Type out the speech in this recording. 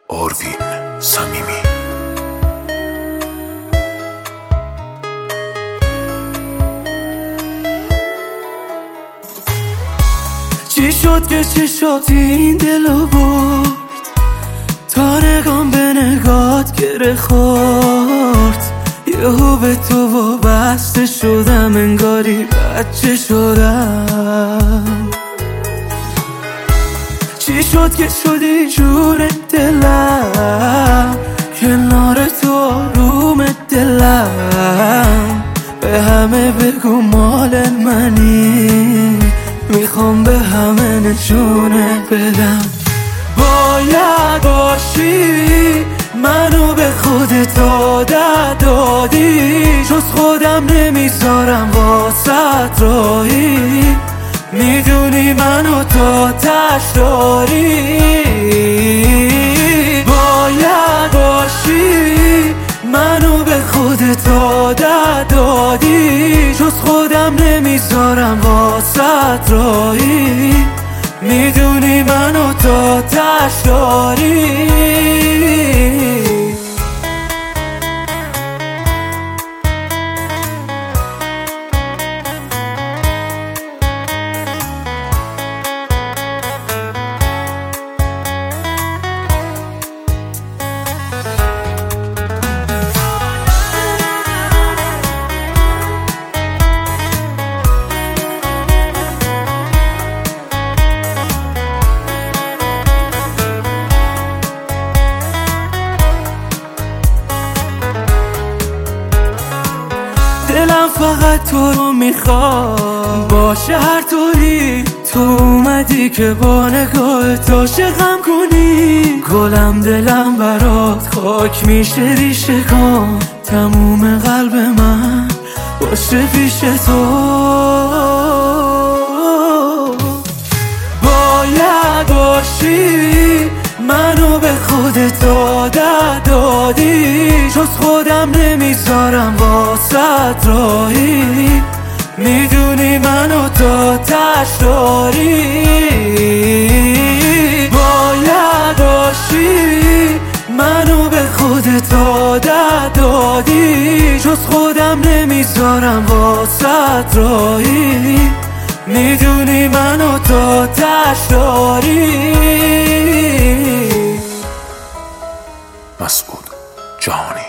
آروین صمیمی. چی شد که چشات این دلو برد، تا نگام به نگات گره خورد. یهو به تو وابسته شدم، انگاری بچه شدم. چی شد که شدی جون دلم، کنار تو آروم دلم. به همه بگو مال منی، میخوام به همه نشونه بدم. باید باشی، منو به خودت عادت دادی. جز خودم نمیذارم واسط راهی، میدونی منو تا تش داری. باید باشی، منو به خودت عادت دادی. جز خودم نمیذارم واسط راهی، میدونی منو تا تش داری. دلم فقط تو رو میخواد، باشه هر طوری. تو اومدی که با نگاه تو عاشقم کنی. گلم دلم برات خاک میشه ریشه کن، تموم قلب من باشه پیش تو. باید باشی، منو به خودت عادت دادی. جز خودم نمیذارم واسط راهی، میدونی منو تا تش داری. باید باشی، منو به خودت عادت دادی. جز خودم نمیذارم واسط راهی، میدونی منو تا تش داری. مسعود جهانی.